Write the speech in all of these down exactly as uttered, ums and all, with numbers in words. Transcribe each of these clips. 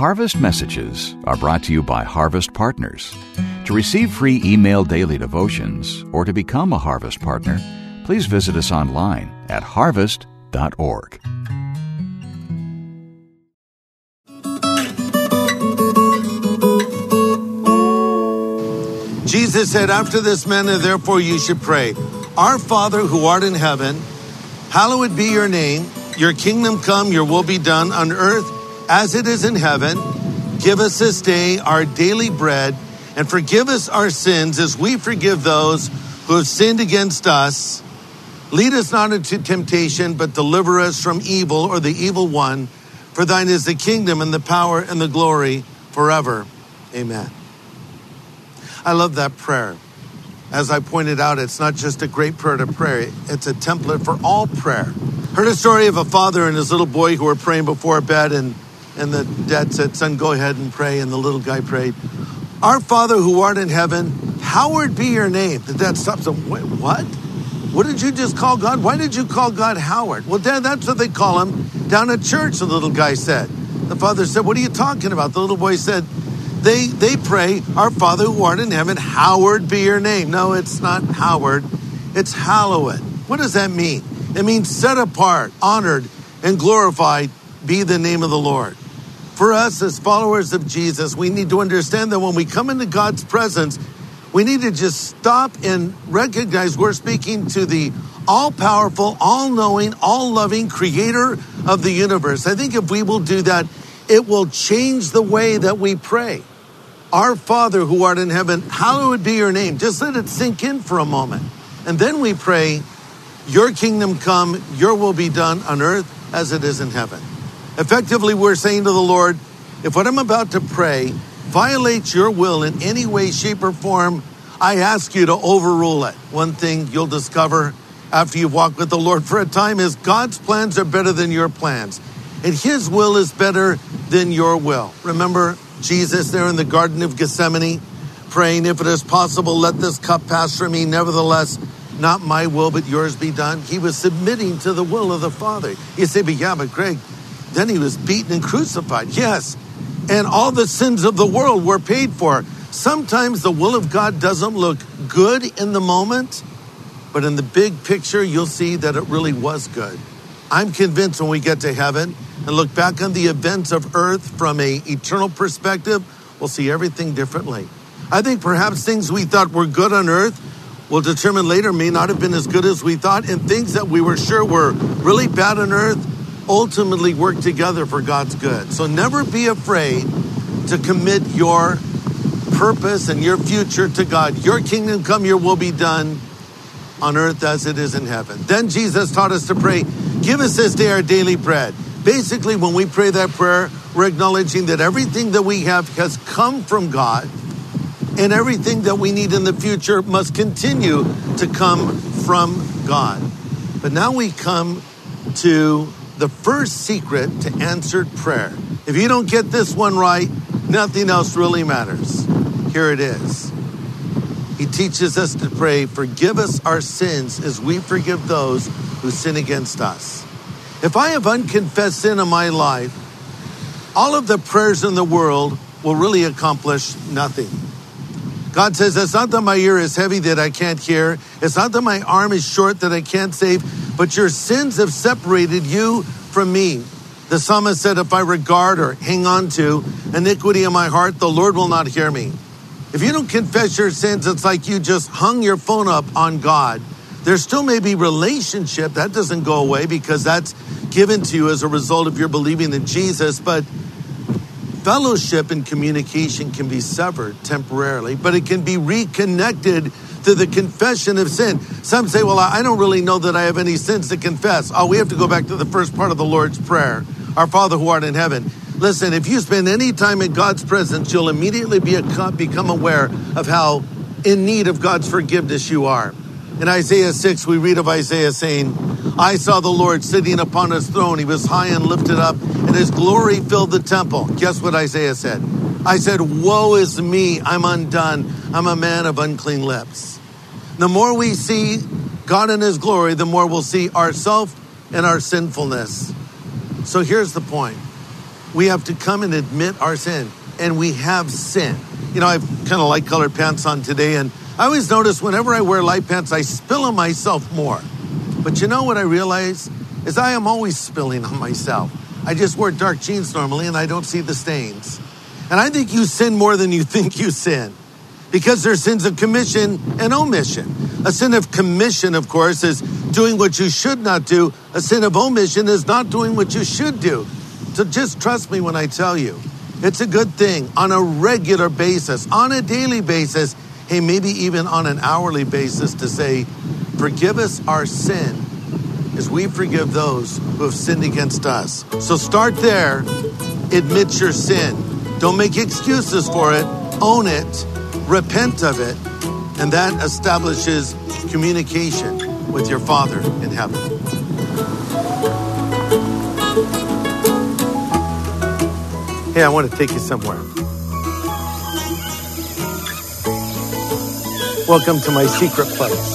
Harvest Messages are brought to you by Harvest Partners. To receive free email daily devotions or to become a Harvest Partner, please visit us online at harvest dot org. Jesus said, after this manner, therefore, you should pray. Our Father who art in heaven, hallowed be your name. Your kingdom come, your will be done on earth as it is in heaven. Give us this day our daily bread, and forgive us our sins as we forgive those who have sinned against us. Lead us not into temptation, but deliver us from evil or the evil one. For thine is the kingdom and the power and the glory forever. Amen. I love that prayer. As I pointed out, it's not just a great prayer to pray. It's a template for all prayer. Heard a story of a father and his little boy who were praying before bed, and, and the dad said, son, go ahead and pray. And the little guy prayed, our Father who art in heaven, hallowed be your name. The dad stops and, wait, what? What did you just call God? Why did you call God Howard? Well, Dad, that's what they call him down at church, the little guy said. The father said, what are you talking about? The little boy said, They they pray, our Father who art in heaven, hallowed be your name. No, it's not Howard, it's hallowed. What does that mean? It means set apart, honored, and glorified be the name of the Lord. For us as followers of Jesus, we need to understand that when we come into God's presence, we need to just stop and recognize we're speaking to the all-powerful, all-knowing, all-loving creator of the universe. I think if we will do that, it will change the way that we pray. Our Father who art in heaven, hallowed be your name. Just let it sink in for a moment. And then we pray, your kingdom come, your will be done on earth as it is in heaven. Effectively, we're saying to the Lord, if what I'm about to pray violates your will in any way, shape, or form, I ask you to overrule it. One thing you'll discover after you've walked with the Lord for a time is God's plans are better than your plans. And his will is better than your will. Remember Jesus there in the Garden of Gethsemane, praying, if it is possible, let this cup pass from me. Nevertheless, not my will, but yours be done. He was submitting to the will of the Father. You say, but yeah, but Greg, then he was beaten and crucified. Yes, and all the sins of the world were paid for. Sometimes the will of God doesn't look good in the moment, but in the big picture, you'll see that it really was good. I'm convinced when we get to heaven and look back on the events of earth from an eternal perspective, we'll see everything differently. I think perhaps things we thought were good on earth will determine later may not have been as good as we thought, and things that we were sure were really bad on earth ultimately work together for God's good. So never be afraid to commit your purpose and your future to God. Your kingdom come, your will be done on earth as it is in heaven. Then Jesus taught us to pray, give us this day our daily bread. Basically, when we pray that prayer, we're acknowledging that everything that we have has come from God, and everything that we need in the future must continue to come from God. But now we come to the first secret to answered prayer. If you don't get this one right, nothing else really matters. Here it is. He teaches us to pray, forgive us our sins as we forgive those who sin against us. If I have unconfessed sin in my life, all of the prayers in the world will really accomplish nothing. God says, it's not that my ear is heavy that I can't hear. It's not that my arm is short that I can't save, but your sins have separated you from me. The psalmist said, if I regard or hang on to iniquity in my heart, the Lord will not hear me. If you don't confess your sins, it's like you just hung your phone up on God. There still may be relationship. That doesn't go away because that's given to you as a result of your believing in Jesus. But fellowship and communication can be severed temporarily, but it can be reconnected to the confession of sin. Some say, well, I don't really know that I have any sins to confess. Oh, we have to go back to the first part of the Lord's Prayer. Our Father who art in heaven. Listen, if you spend any time in God's presence, you'll immediately be a, become aware of how in need of God's forgiveness you are. In Isaiah six, we read of Isaiah saying, I saw the Lord sitting upon his throne. He was high and lifted up, and his glory filled the temple. Guess what Isaiah said? I said, woe is me, I'm undone. I'm a man of unclean lips. The more we see God in his glory, the more we'll see ourselves and our sinfulness. So here's the point. we have to come and admit our sin. And we have sin. You know, I have kind of light colored pants on today, and I always notice whenever I wear light pants, I spill on myself more. But you know what I realize is I am always spilling on myself. I just wear dark jeans normally, and I don't see the stains. And I think you sin more than you think you sin, because there's sins of commission and omission. A sin of commission, of course, is doing what you should not do. A sin of omission is not doing what you should do. So just trust me when I tell you, it's a good thing on a regular basis, on a daily basis, hey, maybe even on an hourly basis, to say, forgive us our sin as we forgive those who have sinned against us. So start there, admit your sin. Don't make excuses for it, own it, repent of it, and that establishes communication with your Father in heaven. Hey, I want to take you somewhere. Welcome to my secret place.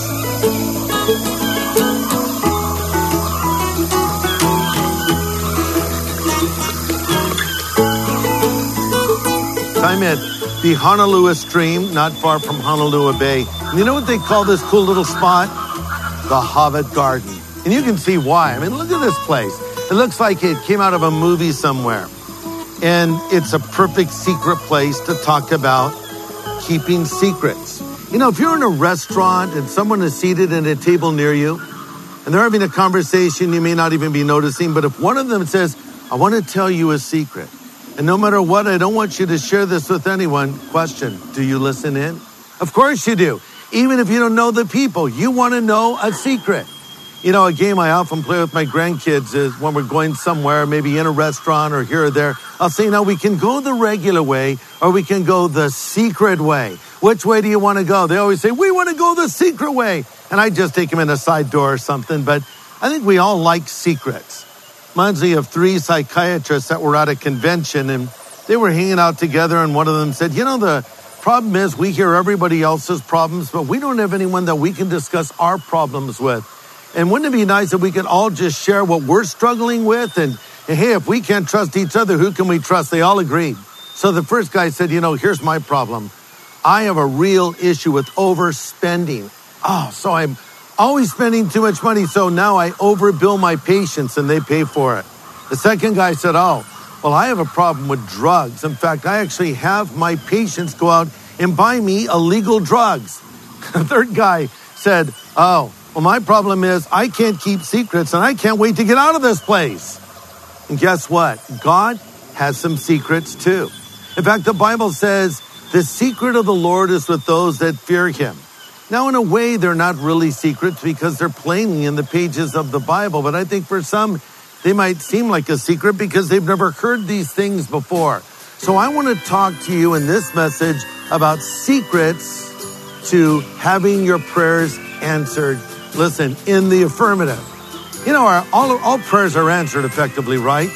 I'm at the Honolulu Stream, not far from Honolulu Bay. And you know what they call this cool little spot? The Hobbit Garden. And you can see why. I mean, look at this place. It looks like it came out of a movie somewhere. And it's a perfect secret place to talk about keeping secrets. You know, if you're in a restaurant and someone is seated at a table near you and they're having a conversation you may not even be noticing, but if one of them says, I want to tell you a secret, and no matter what, I don't want you to share this with anyone. Question, do you listen in? Of course you do. Even if you don't know the people, you want to know a secret. You know, a game I often play with my grandkids is when we're going somewhere, maybe in a restaurant or here or there, I'll say, now we can go the regular way or we can go the secret way. Which way do you want to go? They always say, we want to go the secret way. And I just take them in a side door or something. But I think we all like secrets. Reminds me of three psychiatrists that were at a convention and they were hanging out together, and one of them said, you know, the problem is we hear everybody else's problems, but we don't have anyone that we can discuss our problems with. And wouldn't it be nice if we could all just share what we're struggling with? And, and hey, if we can't trust each other, who can we trust? They all agreed. So the first guy said, you know, here's my problem. I have a real issue with overspending. Oh, so I'm always spending too much money, so now I overbill my patients and they pay for it. The second guy said, oh, well, I have a problem with drugs. In fact, I actually have my patients go out and buy me illegal drugs. The third guy said, oh, well, my problem is I can't keep secrets and I can't wait to get out of this place. And guess what? God has some secrets too. In fact, the Bible says the secret of the Lord is with those that fear him. Now, in a way, they're not really secrets because they're plainly in the pages of the Bible. But I think for some, they might seem like a secret because they've never heard these things before. So I want to talk to you in this message about secrets to having your prayers answered. Listen, in the affirmative. You know, our, all, all prayers are answered effectively, right?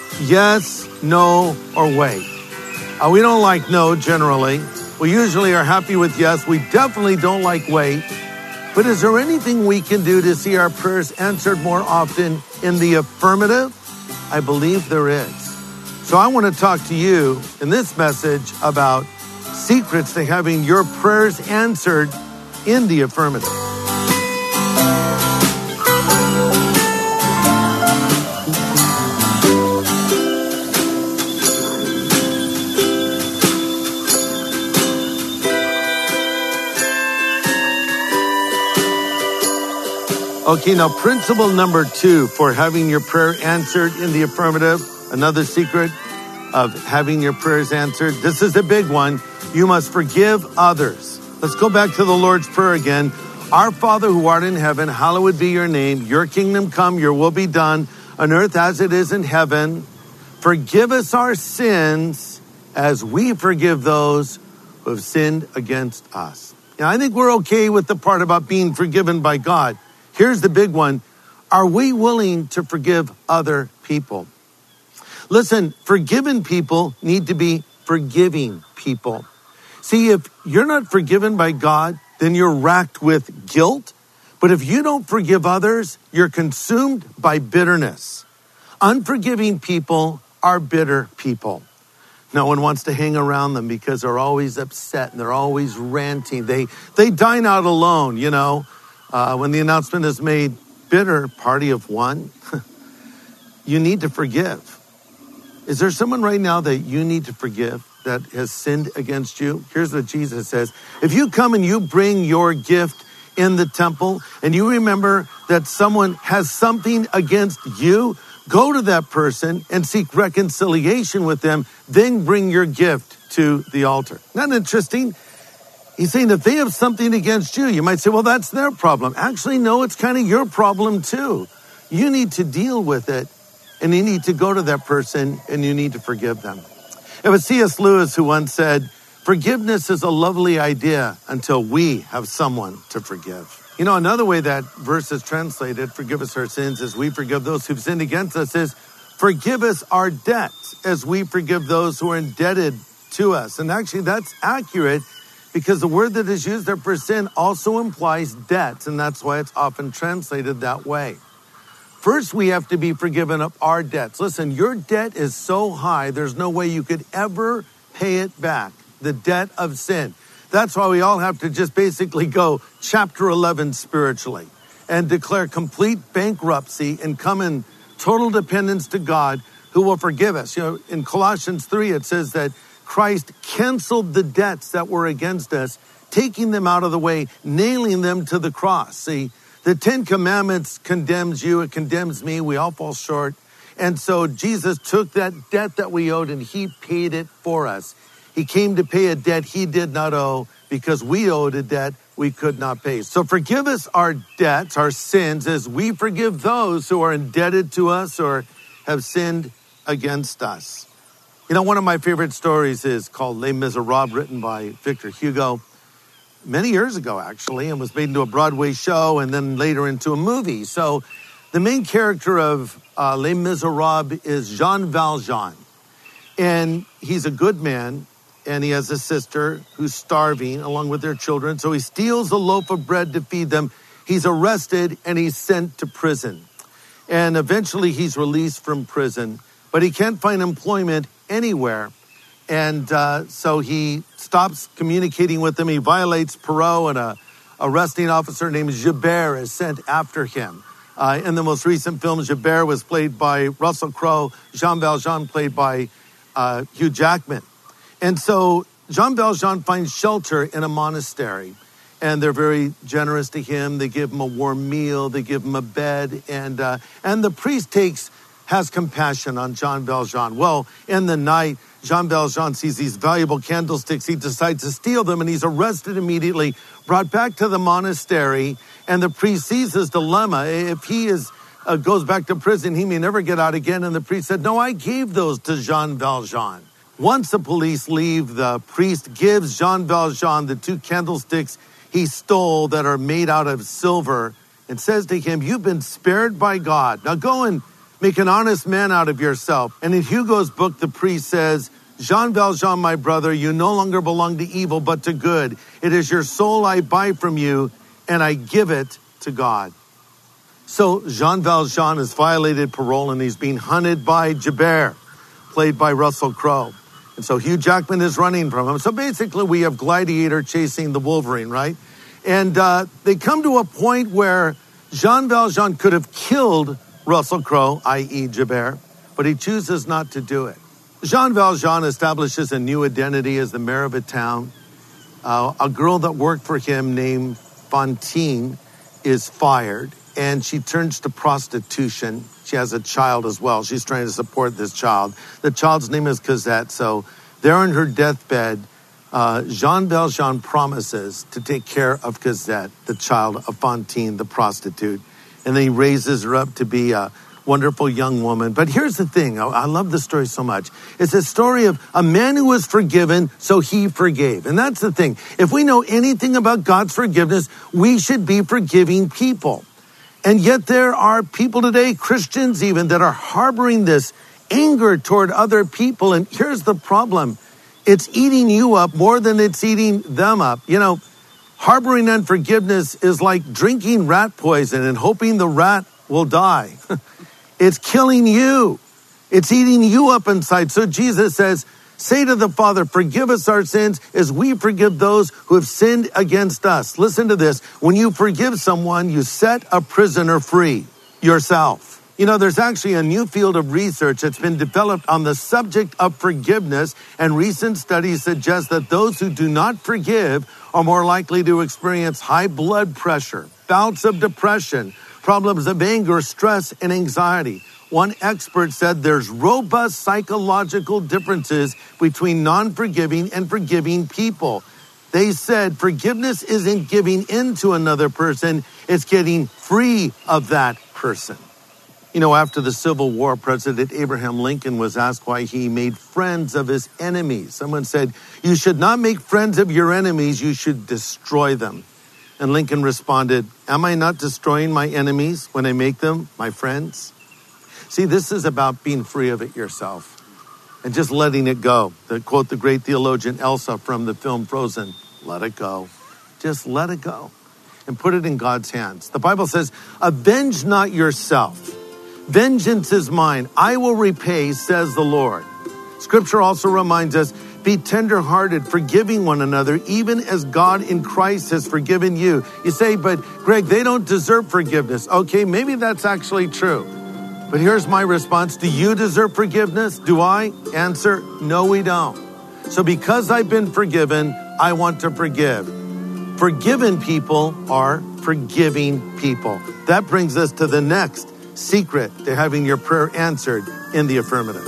Yes, no, or wait. Uh, we don't like no generally. We usually are happy with yes. We definitely don't like wait. But is there anything we can do to see our prayers answered more often in the affirmative? I believe there is. So I want to talk to you in this message about secrets to having your prayers answered in the affirmative. Okay, now principle number two for having your prayer answered in the affirmative, another secret of having your prayers answered. This is a big one. You must forgive others. Let's go back to the Lord's Prayer again. Our Father who art in heaven, hallowed be your name. Your kingdom come, your will be done on earth as it is in heaven. Forgive us our sins as we forgive those who have sinned against us. Now, I think we're okay with the part about being forgiven by God. Here's the big one. Are we willing to forgive other people? Listen, forgiven people need to be forgiving people. See, if you're not forgiven by God, then you're racked with guilt. But if you don't forgive others, you're consumed by bitterness. Unforgiving people are bitter people. No one wants to hang around them because they're always upset and they're always ranting. They they dine out alone, you know. Uh, when the announcement is made, bitter party of one, you need to forgive. Is there someone right now that you need to forgive that has sinned against you? Here's what Jesus says. If you come and you bring your gift in the temple and you remember that someone has something against you, go to that person and seek reconciliation with them, then bring your gift to the altar. Isn't that interesting? He's saying if they have something against you, you might say, well, that's their problem. Actually, no, it's kind of your problem too. You need to deal with it, and you need to go to that person and you need to forgive them. It was C S Lewis who once said, forgiveness is a lovely idea until we have someone to forgive. You know, another way that verse is translated, forgive us our sins as we forgive those who've sinned against us, is forgive us our debts as we forgive those who are indebted to us. And actually that's accurate because the word that is used there for sin also implies debts, and that's why it's often translated that way. First, we have to be forgiven of our debts. Listen, your debt is so high, there's no way you could ever pay it back. The debt of sin. That's why we all have to just basically go chapter eleven spiritually and declare complete bankruptcy and come in total dependence to God who will forgive us. You know, in Colossians three, it says that Christ canceled the debts that were against us, taking them out of the way, nailing them to the cross. See, the Ten Commandments condemns you, it condemns me, we all fall short. And so Jesus took that debt that we owed and he paid it for us. He came to pay a debt he did not owe because we owed a debt we could not pay. So forgive us our debts, our sins, as we forgive those who are indebted to us or have sinned against us. You know, one of my favorite stories is called Les Miserables, written by Victor Hugo. Many years ago, actually, and was made into a Broadway show and then later into a movie. So the main character of uh, Les Miserables is Jean Valjean. And he's a good man, and he has a sister who's starving along with their children. So he steals a loaf of bread to feed them. He's arrested and he's sent to prison. And eventually he's released from prison, but he can't find employment anywhere. And uh, so he stops communicating with them. He violates parole, and a arresting officer named Javert is sent after him. Uh, in the most recent film, Javert was played by Russell Crowe. Jean Valjean played by uh, Hugh Jackman. And so Jean Valjean finds shelter in a monastery. And they're very generous to him. They give him a warm meal. They give him a bed. And uh, and the priest takes has compassion on Jean Valjean. Well, in the night, Jean Valjean sees these valuable candlesticks. He decides to steal them, and he's arrested immediately, brought back to the monastery. And the priest sees his dilemma. If he is uh, goes back to prison, he may never get out again. And the priest said, no, I gave those to Jean Valjean. Once the police leave, the priest gives Jean Valjean the two candlesticks he stole that are made out of silver and says to him, you've been spared by God. Now go and make an honest man out of yourself. And in Hugo's book, the priest says, Jean Valjean, my brother, you no longer belong to evil, but to good. It is your soul I buy from you, and I give it to God. So Jean Valjean has violated parole, and he's being hunted by Javert, played by Russell Crowe. And so Hugh Jackman is running from him. So basically we have Gladiator chasing the Wolverine, right? And uh, they come to a point where Jean Valjean could have killed Russell Crowe, that is. Javert, but he chooses not to do it. Jean Valjean establishes a new identity as the mayor of a town. Uh, a girl that worked for him named Fantine is fired, and she turns to prostitution. She has a child as well. She's trying to support this child. The child's name is Cosette. So there on her deathbed, uh, Jean Valjean promises to take care of Cosette, the child of Fantine, the prostitute. And then he raises her up to be a wonderful young woman. But here's the thing. I love this story so much. It's a story of a man who was forgiven, so he forgave. And that's the thing. If we know anything about God's forgiveness, we should be forgiving people. And yet there are people today, Christians even, that are harboring this anger toward other people. And here's the problem. It's eating you up more than it's eating them up. You know, harboring unforgiveness is like drinking rat poison and hoping the rat will die. It's killing you. It's eating you up inside. So Jesus says, say to the Father, forgive us our sins as we forgive those who have sinned against us. Listen to this. When you forgive someone, you set a prisoner free, yourself. You know, there's actually a new field of research that's been developed on the subject of forgiveness, and recent studies suggest that those who do not forgive are more likely to experience high blood pressure, bouts of depression, problems of anger, stress, and anxiety. One expert said there's robust psychological differences between non-forgiving and forgiving people. They said forgiveness isn't giving in to another person, it's getting free of that person. You know, after the Civil War, President Abraham Lincoln was asked why he made friends of his enemies. Someone said, you should not make friends of your enemies, you should destroy them. And Lincoln responded, am I not destroying my enemies when I make them my friends? See, this is about being free of it yourself and just letting it go. To quote the great theologian Elsa from the film Frozen, let it go. Just let it go and put it in God's hands. The Bible says, avenge not yourself. Vengeance is mine. I will repay, says the Lord. Scripture also reminds us, be tenderhearted, forgiving one another, even as God in Christ has forgiven you. You say, but Greg, they don't deserve forgiveness. Okay, maybe that's actually true. But here's my response. Do you deserve forgiveness? Do I? Answer, no, we don't. So because I've been forgiven, I want to forgive. Forgiven people are forgiving people. That brings us to the next secret to having your prayer answered in the affirmative.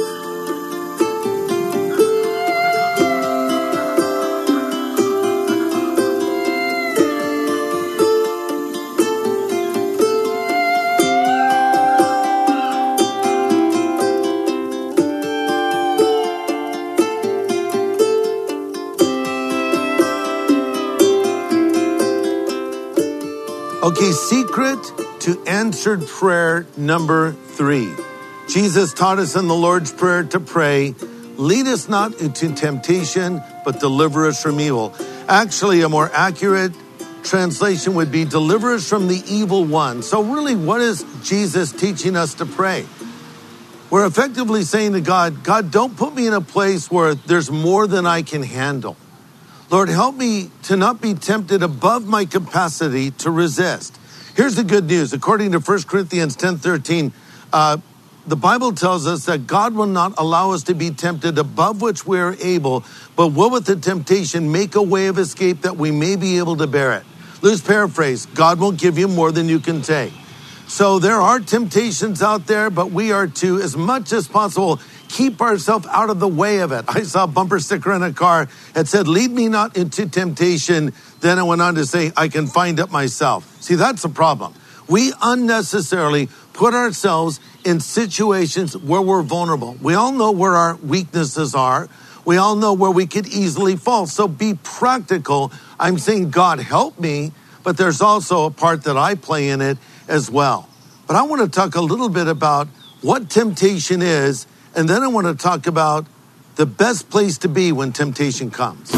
Okay, secret to answered prayer number three. Jesus taught us in the Lord's Prayer to pray, lead us not into temptation, but deliver us from evil. Actually, a more accurate translation would be deliver us from the evil one. So really, what is Jesus teaching us to pray? We're effectively saying to God, God, don't put me in a place where there's more than I can handle. Lord, help me to not be tempted above my capacity to resist. Here's the good news. According to First Corinthians ten thirteen, uh, the Bible tells us that God will not allow us to be tempted above which we are able, but will with the temptation make a way of escape that we may be able to bear it. Loose paraphrase, God won't give you more than you can take. So there are temptations out there, but we are to, as much as possible, keep ourselves out of the way of it. I saw a bumper sticker in a car that said, lead me not into temptation. Then it went on to say, I can find it myself. See, that's the problem. We unnecessarily put ourselves in situations where we're vulnerable. We all know where our weaknesses are. We all know where we could easily fall. So be practical. I'm saying, God, help me, but there's also a part that I play in it as well. But I want to talk a little bit about what temptation is, and then I want to talk about the best place to be when temptation comes.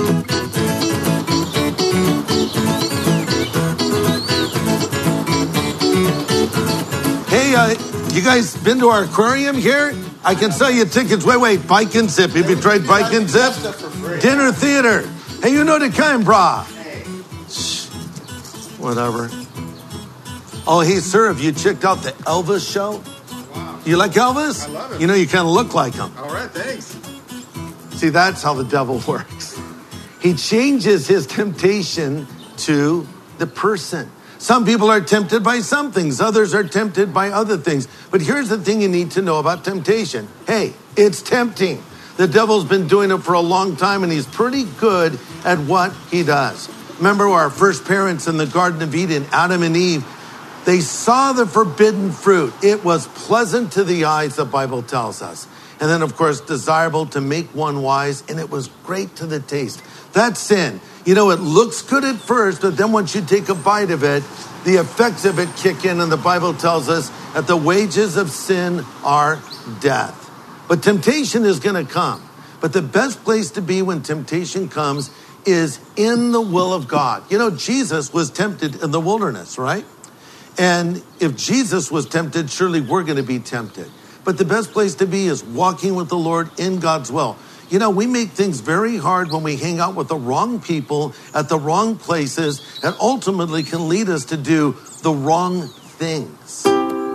Hey, uh, you guys been to our aquarium here? I can sell you tickets. Wait, wait, Bike and Zip. Have you tried Bike and Zip? Dinner theater. Hey, you know the kind, brah. Shh. Whatever. Oh, hey, sir, have you checked out the Elvis show? Wow. You like Elvis? I love it. You know, you kind of look like him. All right, thanks. See, that's how the devil works. He changes his temptation to the person. Some people are tempted by some things. Others are tempted by other things. But here's the thing you need to know about temptation. Hey, it's tempting. The devil's been doing it for a long time, and he's pretty good at what he does. Remember our first parents in the Garden of Eden, Adam and Eve. They saw the forbidden fruit. It was pleasant to the eyes, the Bible tells us. And then, of course, desirable to make one wise, and it was great to the taste. That's sin. You know, it looks good at first, but then once you take a bite of it, the effects of it kick in, and the Bible tells us that the wages of sin are death. But temptation is going to come. But the best place to be when temptation comes is in the will of God. You know, Jesus was tempted in the wilderness, right? And if Jesus was tempted, surely we're going to be tempted. But the best place to be is walking with the Lord in God's will. You know, we make things very hard when we hang out with the wrong people at the wrong places, and ultimately can lead us to do the wrong things.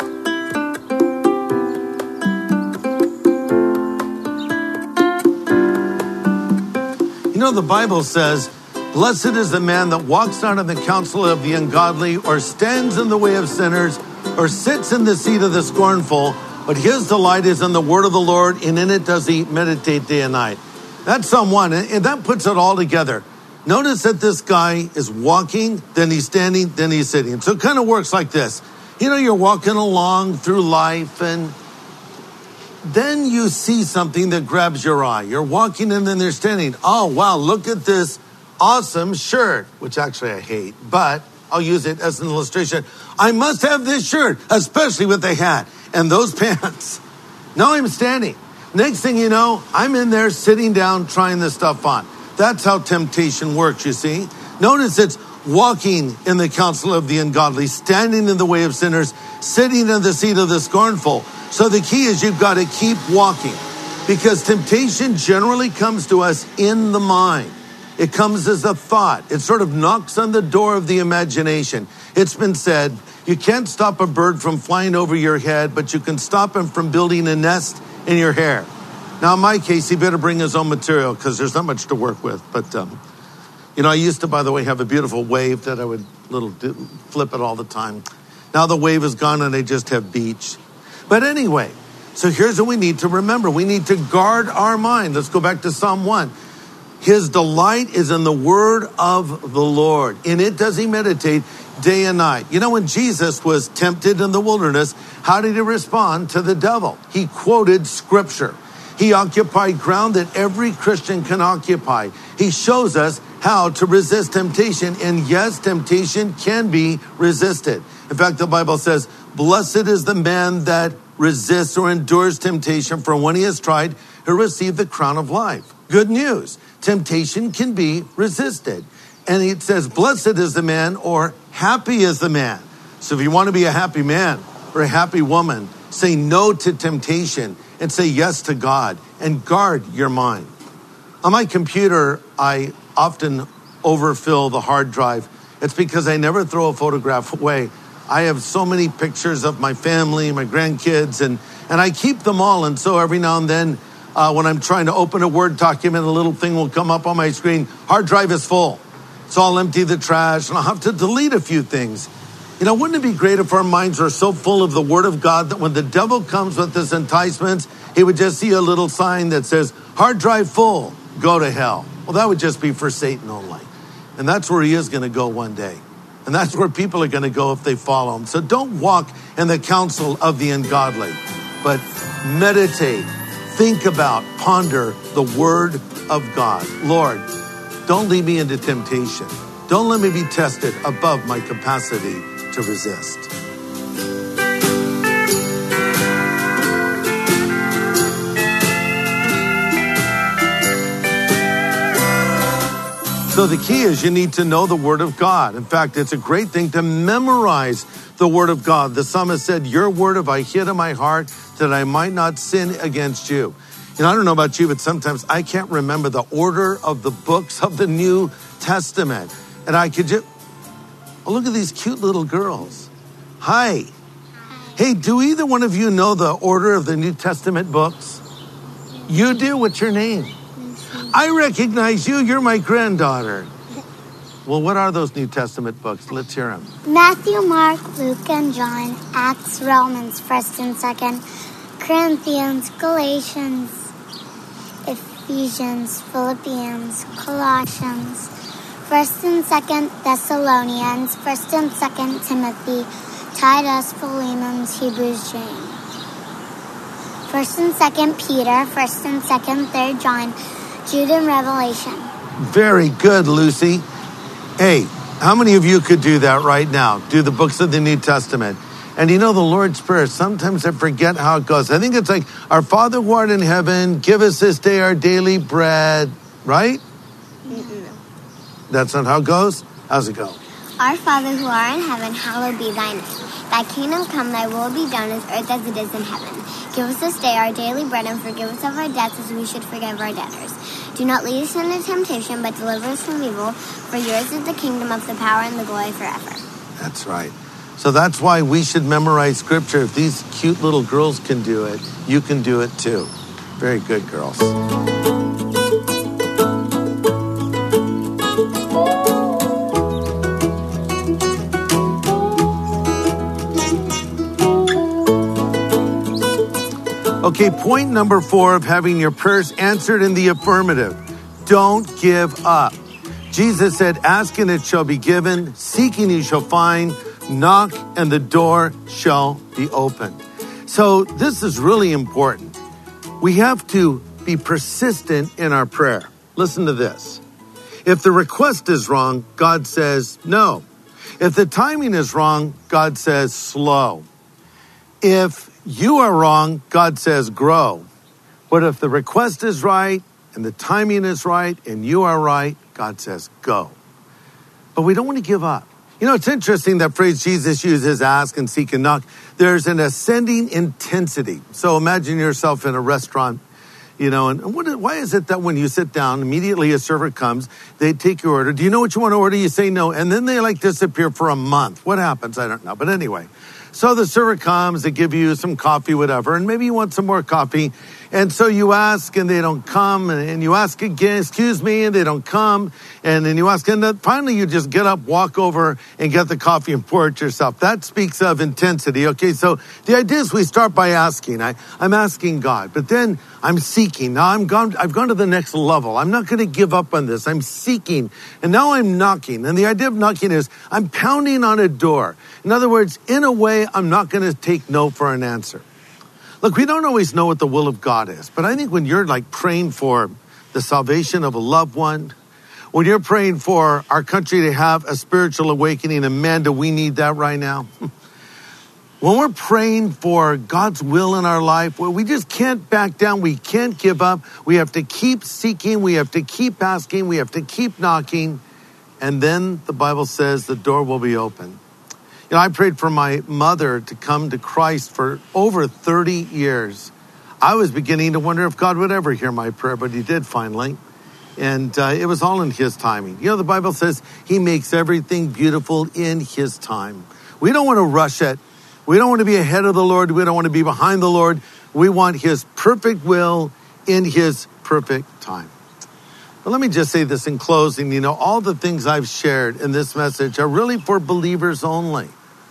You know, the Bible says, blessed is the man that walks not in the counsel of the ungodly, or stands in the way of sinners, or sits in the seat of the scornful, but his delight is in the word of the Lord, and in it does he meditate day and night. That's Psalm one, and that puts it all together. Notice that this guy is walking, then he's standing, then he's sitting. So it kind of works like this. You know, you're walking along through life, and then you see something that grabs your eye. You're walking, and then they're standing. Oh, wow, look at this awesome shirt, which actually I hate, but I'll use it as an illustration. I must have this shirt, especially with the hat and those pants. Now I'm standing. Next thing you know, I'm in there sitting down trying this stuff on. That's how temptation works, you see. Notice it's walking in the counsel of the ungodly, standing in the way of sinners, sitting in the seat of the scornful. So the key is you've got to keep walking, because temptation generally comes to us in the mind. It comes as a thought. It sort of knocks on the door of the imagination. It's been said, you can't stop a bird from flying over your head, but you can stop him from building a nest in your hair. Now, in my case, he better bring his own material, because there's not much to work with. But, um, you know, I used to, by the way, have a beautiful wave that I would little flip it all the time. Now the wave is gone and I just have beach. But anyway, so here's what we need to remember. We need to guard our mind. Let's go back to Psalm one. His delight is in the word of the Lord. In it does he meditate day and night. You know, when Jesus was tempted in the wilderness, how did he respond to the devil? He quoted scripture. He occupied ground that every Christian can occupy. He shows us how to resist temptation. And yes, temptation can be resisted. In fact, the Bible says, blessed is the man that resists or endures temptation, for when he has tried, he'll receive the crown of life. Good news. Temptation can be resisted. And it says, blessed is the man, or happy is the man. So if you want to be a happy man or a happy woman, say no to temptation and say yes to God, and guard your mind. On my computer, I often overfill the hard drive. It's because I never throw a photograph away. I have so many pictures of my family, my grandkids, and, and I keep them all. And so every now and then, uh, when I'm trying to open a Word document, a little thing will come up on my screen. Hard drive is full. So I'll empty the trash, and I'll have to delete a few things. You know, wouldn't it be great if our minds were so full of the Word of God that when the devil comes with his enticements, he would just see a little sign that says, hard drive full, go to hell. Well, that would just be for Satan only. And that's where he is going to go one day. And that's where people are going to go if they follow him. So don't walk in the counsel of the ungodly, but meditate, think about, ponder the word of God. Lord, don't lead me into temptation. Don't let me be tested above my capacity to resist. So the key is you need to know the word of God. In fact, it's a great thing to memorize the word of God. The psalmist said, your word have I hid in my heart that I might not sin against you. You know, I don't know about you, but sometimes I can't remember the order of the books of the New Testament. And I could just, oh, look at these cute little girls. Hi. Hi. Hey, do either one of you know the order of the New Testament books? You do? What's your name? I recognize you. You're my granddaughter. Well, what are those New Testament books? Let's hear them. Matthew, Mark, Luke, and John, Acts, Romans, First and Second, Corinthians, Galatians, Ephesians, Philippians, Colossians, First and Second Thessalonians, First and Second Timothy, Titus, Philemon, Hebrews, James. First and Second Peter, First and Second, Third John, Jude, and Revelation. Very good, Lucy. Hey, how many of you could do that right now? Do the books of the New Testament. And you know the Lord's Prayer, sometimes I forget how it goes. I think it's like, our Father who art in heaven, give us this day our daily bread, right? Mm-mm. That's not how it goes? How's it go? Our Father who art in heaven, hallowed be thy name. Thy kingdom come, thy will be done on earth as it is in heaven. Give us this day our daily bread, and forgive us of our debts as we should forgive our debtors. Do not lead us into temptation, but deliver us from evil. For yours is the kingdom, of the power, and the glory forever. That's right. So that's why we should memorize scripture. If these cute little girls can do it, you can do it too. Very good, girls. Okay, point number four of having your prayers answered in the affirmative. Don't give up. Jesus said, ask and it shall be given, seek and you shall find, knock and the door shall be opened. So this is really important. We have to be persistent in our prayer. Listen to this. If the request is wrong, God says no. If the timing is wrong, God says slow. If you are wrong, God says grow. But if the request is right and the timing is right and you are right, God says go. But we don't want to give up. You know, it's interesting that phrase Jesus uses, ask and seek and knock. There's an ascending intensity. So imagine yourself in a restaurant, you know, and what, why is it that when you sit down, immediately a server comes, they take your order. Do you know what you want to order? You say no. And then they like disappear for a month. What happens? I don't know. But anyway. So the server comes, they give you some coffee, whatever, and maybe you want some more coffee. And so you ask and they don't come, and you ask again, excuse me, and they don't come. And then you ask, and then finally you just get up, walk over and get the coffee and pour it yourself. That speaks of intensity. Okay, so the idea is we start by asking. I, I'm asking God, but then I'm seeking. Now I'm gone, I've gone to the next level. I'm not going to give up on this. I'm seeking. And now I'm knocking. And the idea of knocking is I'm pounding on a door. In other words, in a way, I'm not going to take no for an answer. Look, we don't always know what the will of God is, but I think when you're like praying for the salvation of a loved one, when you're praying for our country to have a spiritual awakening, and man, do we need that right now? When we're praying for God's will in our life, well, we just can't back down. We can't give up. We have to keep seeking. We have to keep asking. We have to keep knocking. And then the Bible says the door will be open. You know, I prayed for my mother to come to Christ for over thirty years. I was beginning to wonder if God would ever hear my prayer, but he did finally. And uh, it was all in his timing. You know, the Bible says he makes everything beautiful in his time. We don't want to rush it. We don't want to be ahead of the Lord. We don't want to be behind the Lord. We want his perfect will in his perfect time. But let me just say this in closing. You know, all the things I've shared in this message are really for believers only.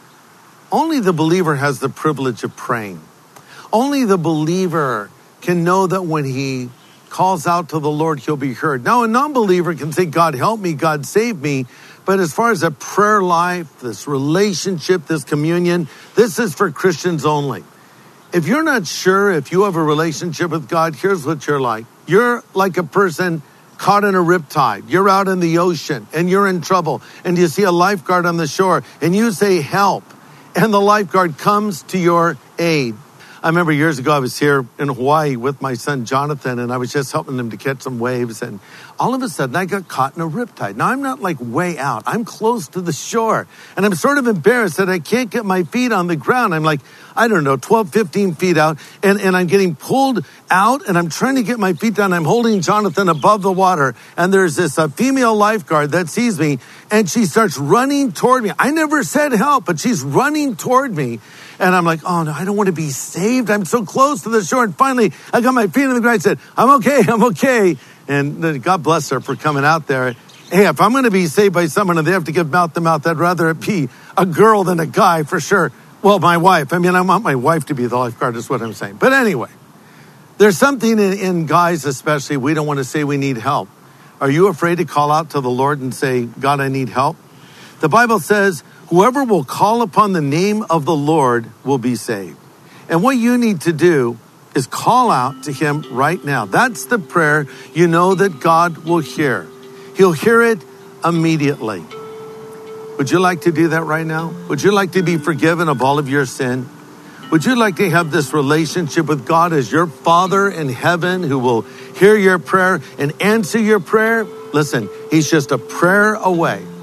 Only the believer has the privilege of praying. Only the believer can know that when he calls out to the Lord, he'll be heard. Now, a non-believer can say, God help me, God save me. But as far as a prayer life, this relationship, this communion, this is for Christians only. If you're not sure if you have a relationship with God, here's what you're like. You're like a person caught in a riptide. You're out in the ocean and you're in trouble. And you see a lifeguard on the shore and you say, help. And the lifeguard comes to your aid. I remember years ago, I was here in Hawaii with my son, Jonathan, and I was just helping him to catch some waves. And all of a sudden, I got caught in a riptide. Now, I'm not like way out. I'm close to the shore. And I'm sort of embarrassed that I can't get my feet on the ground. I'm like, I don't know, twelve, fifteen feet out. And, and I'm getting pulled out, and I'm trying to get my feet down. I'm holding Jonathan above the water. And there's this uh, female lifeguard that sees me, and she starts running toward me. I never said help, but she's running toward me. And I'm like, oh, no, I don't want to be saved. I'm so close to the shore. And finally, I got my feet on the ground. I said, I'm okay, I'm okay. And God bless her for coming out there. Hey, if I'm going to be saved by someone and they have to give mouth to mouth, I'd rather it be a girl than a guy for sure. Well, my wife. I mean, I want my wife to be the lifeguard is what I'm saying. But anyway, there's something in, in guys especially, we don't want to say we need help. Are you afraid to call out to the Lord and say, God, I need help? The Bible says, whoever will call upon the name of the Lord will be saved. And what you need to do is call out to him right now. That's the prayer you know that God will hear. He'll hear it immediately. Would you like to do that right now? Would you like to be forgiven of all of your sin? Would you like to have this relationship with God as your Father in heaven who will hear your prayer and answer your prayer? Listen, he's just a prayer away.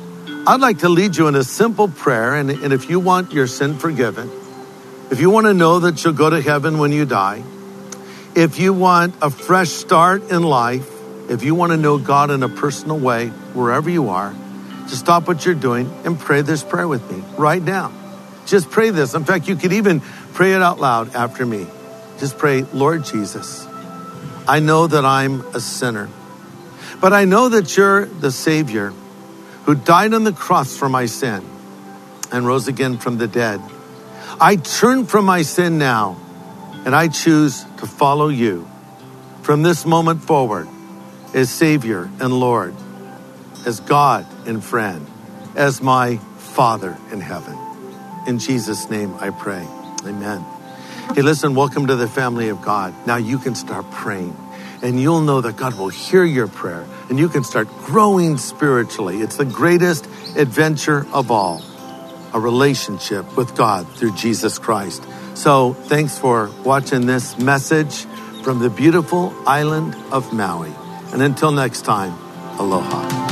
I'd like to lead you in a simple prayer. And, and if you want your sin forgiven, if you want to know that you'll go to heaven when you die, if you want a fresh start in life, if you want to know God in a personal way, wherever you are, just stop what you're doing and pray this prayer with me right now. Just pray this. In fact, you could even pray it out loud after me. Just pray, Lord Jesus, I know that I'm a sinner, but I know that you're the Savior who died on the cross for my sin and rose again from the dead. I turn from my sin now, and I choose to follow you from this moment forward as Savior and Lord, as God and friend, as my Father in heaven. In Jesus' name I pray. Amen. Hey, listen, welcome to the family of God. Now you can start praying, and you'll know that God will hear your prayer, and you can start growing spiritually. It's the greatest adventure of all, a relationship with God through Jesus Christ. So thanks for watching this message from the beautiful island of Maui. And until next time, aloha.